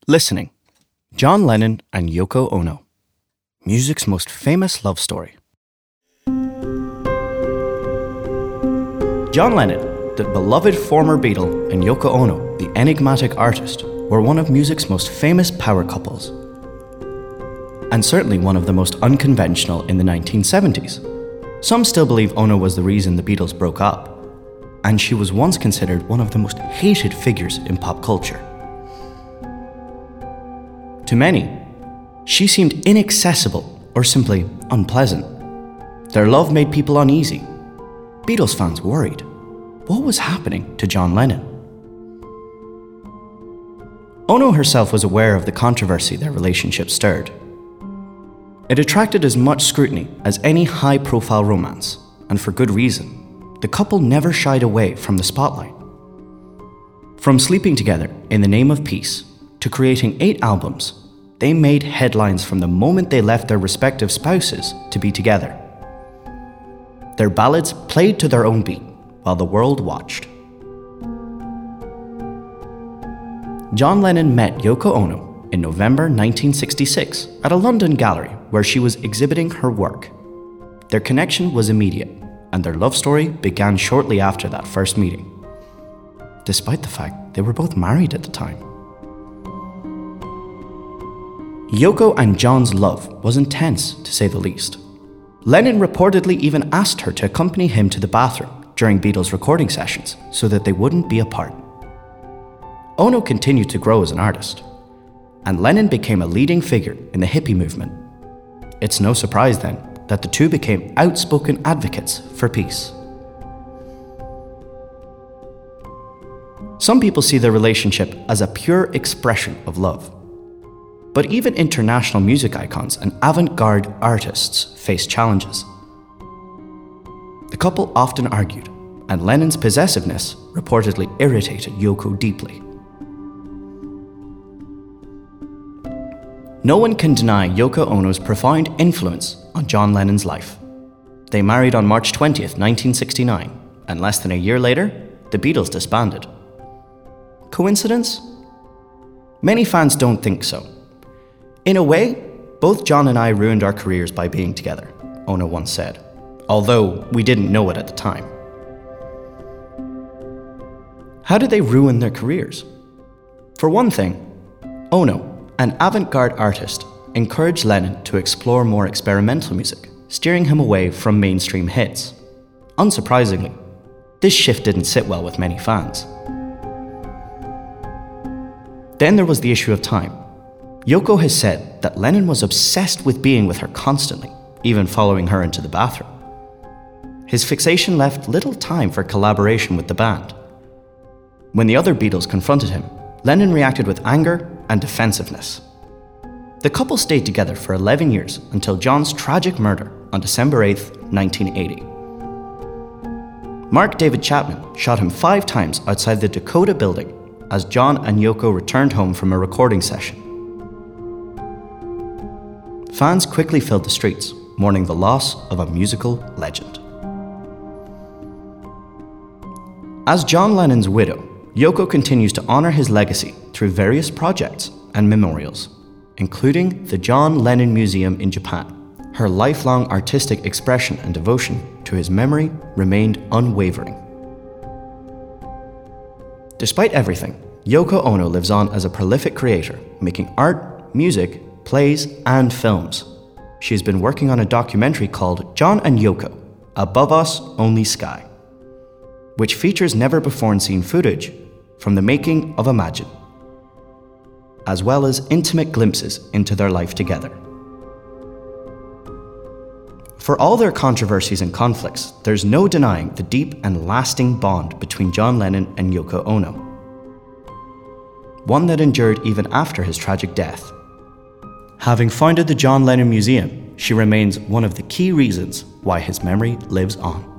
Listening. John Lennon and Yoko Ono. Music's most famous love story. John Lennon, the beloved former Beatle, and Yoko Ono, the enigmatic artist, were one of music's most famous power couples. And certainly one of the most unconventional in the 1970s. Some still believe Ono was the reason the Beatles broke up, and she was once considered one of the most hated figures in pop culture. To many, she seemed inaccessible or simply unpleasant. Their love made people uneasy. Beatles fans worried. What was happening to John Lennon? Ono herself was aware of the controversy their relationship stirred. It attracted as much scrutiny as any high-profile romance, and for good reason. The couple never shied away from the spotlight. From sleeping together in the name of peace to creating 8 albums, they made headlines from the moment they left their respective spouses to be together. Their ballads played to their own beat while the world watched. John Lennon met Yoko Ono in November 1966 at a London gallery where she was exhibiting her work. Their connection was immediate, and their love story began shortly after that first meeting, despite the fact they were both married at the time. Yoko and John's love was intense, to say the least. Lennon reportedly even asked her to accompany him to the bathroom during Beatles recording sessions so that they wouldn't be apart. Ono continued to grow as an artist, and Lennon became a leading figure in the hippie movement. It's no surprise then that the two became outspoken advocates for peace. Some people see their relationship as a pure expression of love. But even international music icons and avant-garde artists face challenges. The couple often argued, and Lennon's possessiveness reportedly irritated Yoko deeply. No one can deny Yoko Ono's profound influence on John Lennon's life. They married on March 20th, 1969, and less than a year later, the Beatles disbanded. Coincidence? Many fans don't think so. In a way, both John and I ruined our careers by being together, Ono once said, although we didn't know it at the time. How did they ruin their careers? For one thing, Ono, an avant-garde artist, encouraged Lennon to explore more experimental music, steering him away from mainstream hits. Unsurprisingly, this shift didn't sit well with many fans. Then there was the issue of time. Yoko has said that Lennon was obsessed with being with her constantly, even following her into the bathroom. His fixation left little time for collaboration with the band. When the other Beatles confronted him, Lennon reacted with anger and defensiveness. The couple stayed together for 11 years until John's tragic murder on December 8, 1980. Mark David Chapman shot him 5 times outside the Dakota building as John and Yoko returned home from a recording session. Fans quickly filled the streets, mourning the loss of a musical legend. As John Lennon's widow, Yoko continues to honor his legacy through various projects and memorials, including the John Lennon Museum in Japan. Her lifelong artistic expression and devotion to his memory remained unwavering. Despite everything, Yoko Ono lives on as a prolific creator, making art, music, plays, and films. She's been working on a documentary called John and Yoko, Above Us, Only Sky, which features never-before-seen footage from the making of Imagine, as well as intimate glimpses into their life together. For all their controversies and conflicts, there's no denying the deep and lasting bond between John Lennon and Yoko Ono, one that endured even after his tragic death. Having founded the John Lennon Museum, she remains one of the key reasons why his memory lives on.